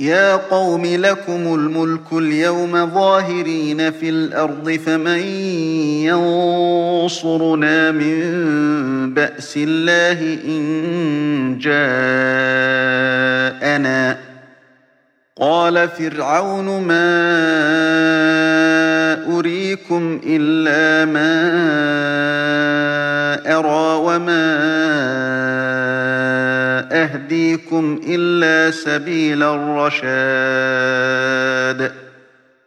يا قوم لكم الملك اليوم ظاهرين في الأرض فمن ينصرنا من بأس الله إن جاءنا قال فرعون ما أريكم إلا ما أرى وما أهديكم إلا سبيل الرشاد